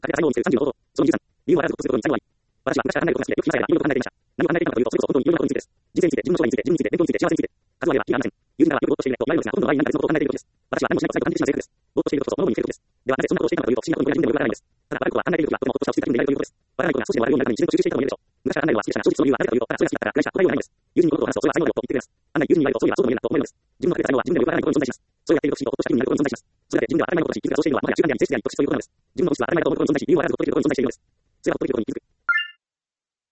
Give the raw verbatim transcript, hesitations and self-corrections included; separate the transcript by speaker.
Speaker 1: 家庭で才能を見つけるさんじゅうのこと。そのにじゅうさん。理由を与えずとすることに才能あり。私は昔から離れることなしで、よく小さい間、いろいろと考えていました。何を考えていたのかというと、それこそ本当にいろんなことについてです。人生について、自分の将来について、自分について、勉強について、幸せについて。数はあれば、キリがありません。友人ならよくぼーっとしているねと言われるのですが、ほとんどの場合に何か別のことを考えていることです。私は何もしないこと最後感じてしまう性格です。ぼーっとしていることこそ、物事に見つけることです。では、なぜそんなことをしていたのかというと、不思議なことにこれは自分でもよくわからないんです。ただ、笑うことは考えているときは、とてもほっとした落ち着いた気分でいられるということです。笑わないことが少しでも笑えるようになるために自分と集中していたとも言えるでしょう。昔から考えるのは好きでしたが、正直その理由はなぜかというと、ただそれが好きだったから、嫌いした、答えようがないんです。友人にこのことを話すと、それは才能だよと言ってくれます。案外友人に言われると、そういえばそうでも言えんなと思えるのです。自分の隠れた才能は自分でもよくわからないところに存在します。それがやっていると不思議とほっとした気分になるところに存在します。それだけ自分では当たり前のことだし、気づかずそうしているのは、もはや習慣であり、性質であり、特質ということなのです。自分の本質は当たり前だと思うところに存在し、理由をわからずほっとできるところに存在しているのです。それがほっとできることに気づく。